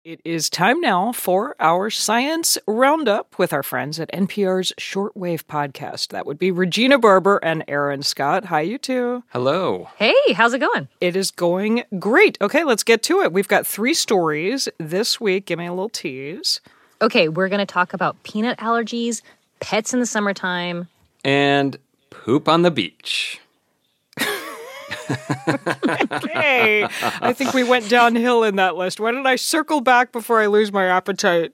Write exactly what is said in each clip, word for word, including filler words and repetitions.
It is time now for our Science Roundup with our friends at N P R's Shortwave podcast. That would be Regina Barber and Aaron Scott. Hi, you two. Hello. Hey, how's it going? It is going great. Okay, let's get to it. We've got three stories this week. Give me a little tease. Okay, we're going to talk about peanut allergies, pets in the summertime, and poop on the beach. Okay, I think we went downhill in that list. Why don't I circle back before I lose my appetite?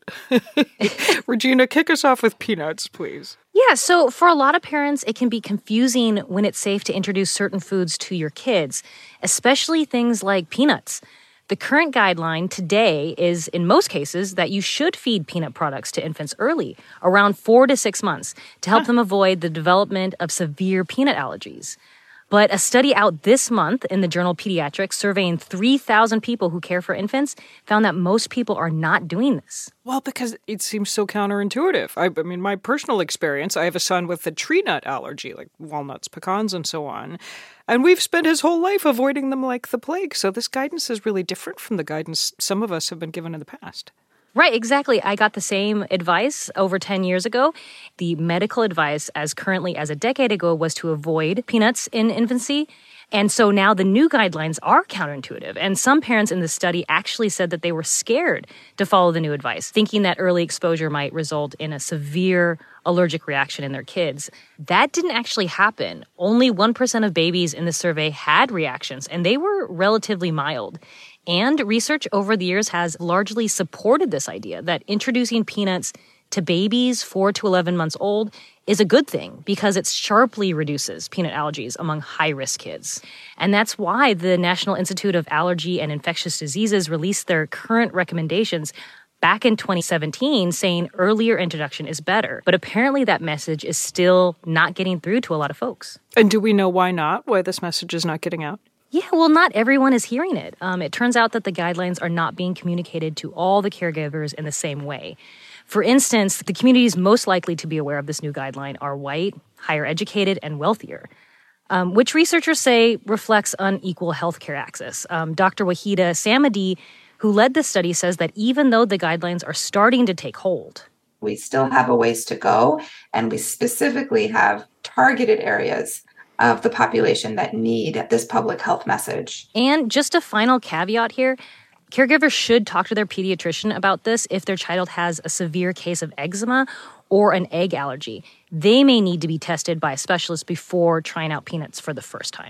Regina, kick us off with peanuts, please. Yeah, so for a lot of parents, it can be confusing when it's safe to introduce certain foods to your kids, especially things like peanuts. The current guideline today is, in most cases, that you should feed peanut products to infants early, around four to six months, to help huh. them avoid the development of severe peanut allergies. But a study out this month in the journal Pediatrics surveying three thousand people who care for infants found that most people are not doing this. Well, because it seems so counterintuitive. I, I mean, my personal experience, I have a son with a tree nut allergy, like walnuts, pecans, and so on. And we've spent his whole life avoiding them like the plague. So this guidance is really different from the guidance some of us have been given in the past. Right, exactly. I got the same advice over ten years ago. The medical advice, as currently as a decade ago, was to avoid peanuts in infancy. And so now the new guidelines are counterintuitive. And some parents in the study actually said that they were scared to follow the new advice, thinking that early exposure might result in a severe allergic reaction in their kids. That didn't actually happen. Only one percent of babies in the survey had reactions, and they were relatively mild. And research over the years has largely supported this idea that introducing peanuts to babies four to eleven months old is a good thing because it sharply reduces peanut allergies among high-risk kids. And that's why the National Institute of Allergy and Infectious Diseases released their current recommendations back in twenty seventeen, saying earlier introduction is better. But apparently that message is still not getting through to a lot of folks. And do we know why not? Why this message is not getting out? Yeah, well, not everyone is hearing it. Um, it turns out that the guidelines are not being communicated to all the caregivers in the same way. For instance, the communities most likely to be aware of this new guideline are white, higher educated, and wealthier, um, which researchers say reflects unequal healthcare access. Um, Doctor Wahida Samadi, who led this study, says that even though the guidelines are starting to take hold, we still have a ways to go, and we specifically have targeted areas of the population that need this public health message. And just a final caveat here, caregivers should talk to their pediatrician about this if their child has a severe case of eczema or an egg allergy. They may need to be tested by a specialist before trying out peanuts for the first time.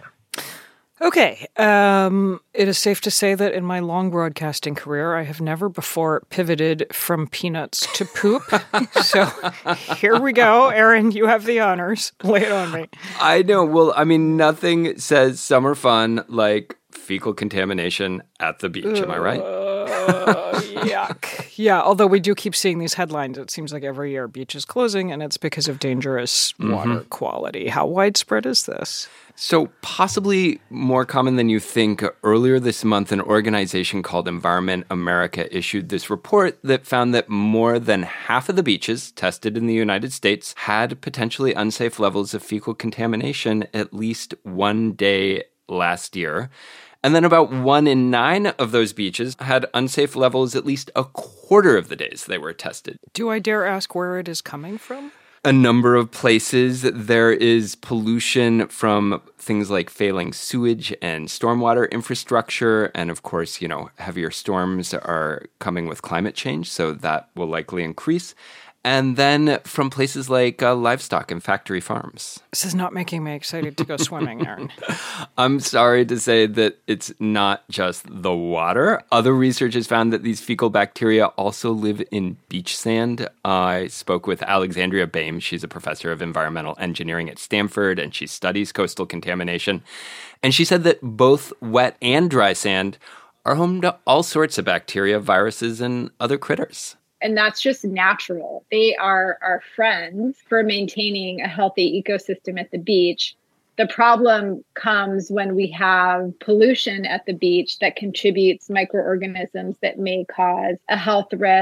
Okay, um, it is safe to say that in my long broadcasting career, I have never before pivoted from peanuts to poop. So here we go. Aaron, you have the honors. Lay it on me. I know. Well, I mean, nothing says summer fun like fecal contamination at the beach. Am I right? Uh, yuck. Yeah, although we do keep seeing these headlines. It seems like every year beach is closing, and it's because of dangerous mm-hmm. water quality. How widespread is this? So possibly more common than you think. Earlier this month, an organization called Environment America issued this report that found that more than half of the beaches tested in the United States had potentially unsafe levels of fecal contamination at least one day last year. And then about one in nine of those beaches had unsafe levels at least a quarter of the days they were tested. Do I dare ask where it is coming from? A number of places. There is pollution from things like failing sewage and stormwater infrastructure. And of course, you know, heavier storms are coming with climate change, so that will likely increase. And then from places like uh, livestock and factory farms. This is not making me excited to go swimming, Aaron. I'm sorry to say that it's not just the water. Other research has found that these fecal bacteria also live in beach sand. I spoke with Alexandria Baim. She's a professor of environmental engineering at Stanford, and she studies coastal contamination. And she said that both wet and dry sand are home to all sorts of bacteria, viruses, and other critters. And that's just natural. They are our friends for maintaining a healthy ecosystem at the beach. The problem comes when we have pollution at the beach that contributes microorganisms that may cause a health risk.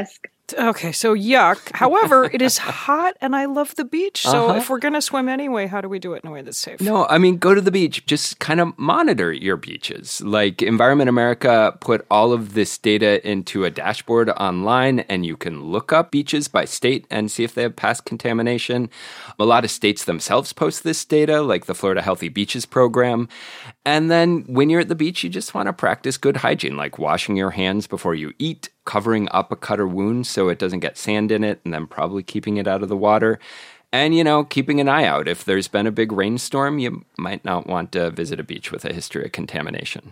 Okay, so yuck. However, it is hot and I love the beach. So Uh-huh. if we're going to swim anyway, how do we do it in a way that's safe? No, I mean, go to the beach. Just kind of monitor your beaches. Like Environment America put all of this data into a dashboard online, and you can look up beaches by state and see if they have past contamination. A lot of states themselves post this data, like the Florida Healthy Beaches program. And then when you're at the beach, you just want to practice good hygiene, like washing your hands before you eat, covering up a cut or wound so it doesn't get sand in it, and then probably keeping it out of the water. And, you know, keeping an eye out. If there's been a big rainstorm, you might not want to visit a beach with a history of contamination.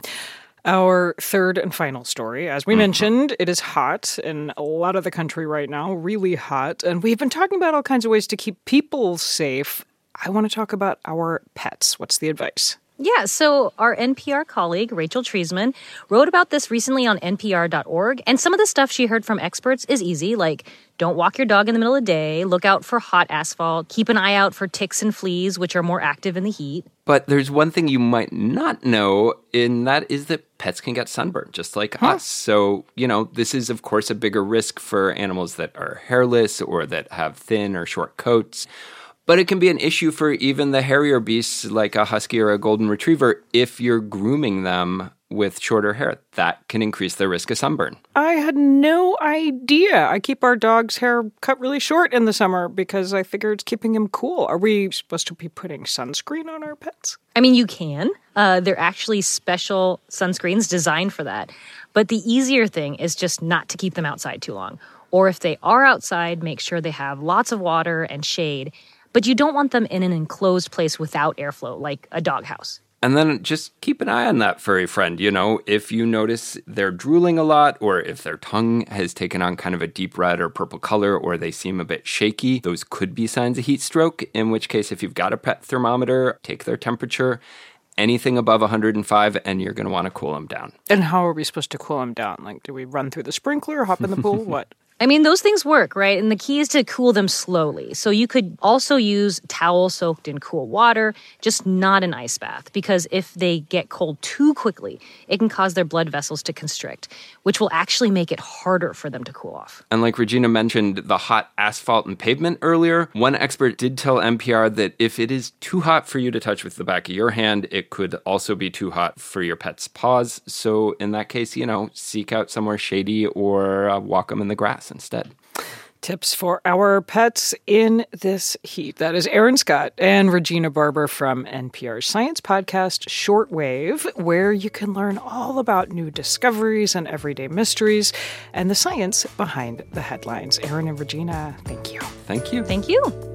Our third and final story. As we mm-hmm. mentioned, it is hot in a lot of the country right now, really hot. And we've been talking about all kinds of ways to keep people safe. I want to talk about our pets. What's the advice? Yeah, so our N P R colleague, Rachel Treisman, wrote about this recently on N P R dot org, and some of the stuff she heard from experts is easy, like don't walk your dog in the middle of the day, look out for hot asphalt, keep an eye out for ticks and fleas, which are more active in the heat. But there's one thing you might not know, and that is that pets can get sunburned, just like huh. us. So, you know, this is, of course, a bigger risk for animals that are hairless or that have thin or short coats. But it can be an issue for even the hairier beasts like a husky or a golden retriever if you're grooming them with shorter hair. That can increase their risk of sunburn. I had no idea. I keep our dog's hair cut really short in the summer because I figure it's keeping him cool. Are we supposed to be putting sunscreen on our pets? I mean, you can. Uh, they're actually special sunscreens designed for that. But the easier thing is just not to keep them outside too long. Or if they are outside, make sure they have lots of water and shade. But you don't want them in an enclosed place without airflow, like a doghouse. And then just keep an eye on that furry friend. You know, if you notice they're drooling a lot, or if their tongue has taken on kind of a deep red or purple color, or they seem a bit shaky, those could be signs of heat stroke, in which case, if you've got a pet thermometer, take their temperature. Anything above one hundred five, and you're going to want to cool them down. And how are we supposed to cool them down? Like, do we run through the sprinkler, hop in the pool, what? I mean, those things work, right? And the key is to cool them slowly. So you could also use towel soaked in cool water, just not an ice bath, because if they get cold too quickly, it can cause their blood vessels to constrict, which will actually make it harder for them to cool off. And like Regina mentioned, the hot asphalt and pavement earlier, one expert did tell N P R that if it is too hot for you to touch with the back of your hand, it could also be too hot for your pet's paws. So in that case, you know, seek out somewhere shady or uh, walk them in the grass instead. Tips for our pets in this heat. That is Erin Scott and Regina Barber from N P R's science podcast, Shortwave, where you can learn all about new discoveries and everyday mysteries and the science behind the headlines. Erin and Regina, thank you. Thank you. Thank you.